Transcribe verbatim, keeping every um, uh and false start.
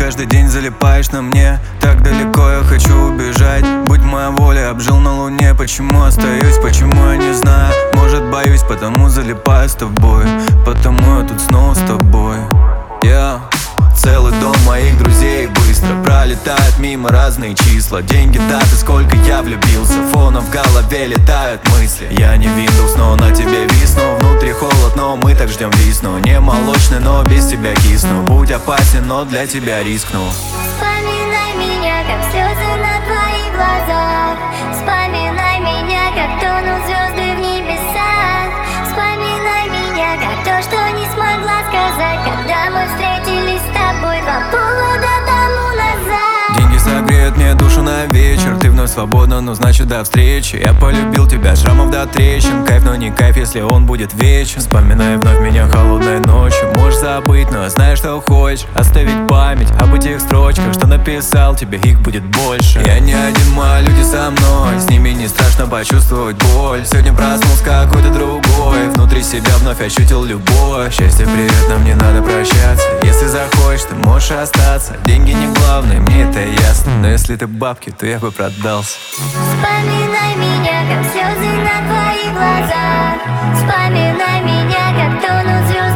каждый день залипаешь на мне. Так далеко я хочу убежать. Будь моя воля, обжил на луне. Почему остаюсь, почему я не знаю. Может боюсь, потому залипаю с тобой. Потому я тут снова с тобой. Я целый дом моих друзей быстро пролетают мимо разные числа. Деньги, даты, сколько я влюбился. Фоном в голове летают мысли. Я не Windows, но на тебе висну. Внутри холод, но мы так ждем весну. Не молочный, но без тебя кисну. Будь опасен, но для тебя рискну. Вспоминай меня, как слезы на твоих глазах. Вспоминай меня, как тонут звезды в небесах. Вспоминай меня, как то, что не смогла сказать, когда мы встретились с тобой два полгода тому назад. Деньги согреют мне душу на вечер. Ты вновь свободна, ну значит до встречи. Я полюбил тебя, с шрамов до трещин. Кайф, но не кайф, если он будет вечен. Вспоминай вновь меня холодной ночью. Можешь забыть, но знаешь, что хочешь. Оставить память об этих строчках, что написал тебе, их будет больше. Я не один, мои люди со мной. С ними не страшно почувствовать боль. Сегодня проснулся какой-то другой. Внутри себя вновь ощутил любовь. Счастье, привет, нам не надо прощаться. Если захочешь, ты можешь остаться. Деньги не главное, мне это ясно. Но если ты бабки, то я бы продался. Вспоминай меня, как слезы на твоих глазах. Вспоминай меня, как тонут звезды